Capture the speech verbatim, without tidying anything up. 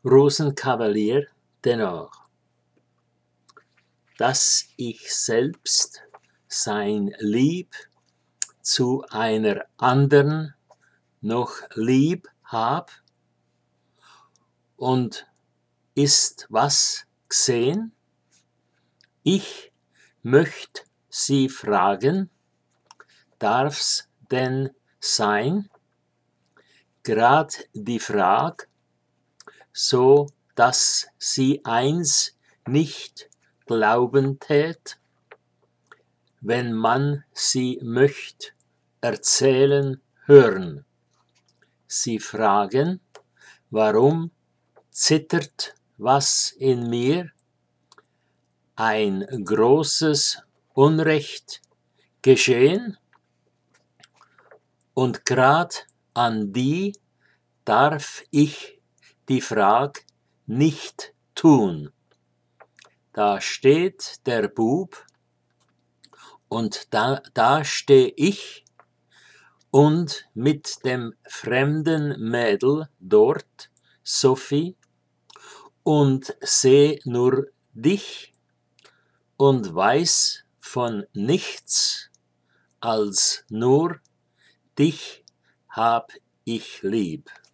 Rosenkavalier dennoch, dass ich selbst sein Lieb zu einer andern noch lieb hab, und ist was gsehn? Ich möcht sie fragen, darf's denn sein? Grad die Frag, so dass sie eins nicht glauben tät, wenn man sie möcht erzählen hören. Sie fragen, warum zittert was in mir? Ein großes Unrecht geschehen? Und grad an die darf ich die Frag nicht tun. Da steht der Bub und da, da steh ich und mit dem fremden Mädel dort, Sophie, und seh nur dich und weiß von nichts als nur dich hab ich lieb.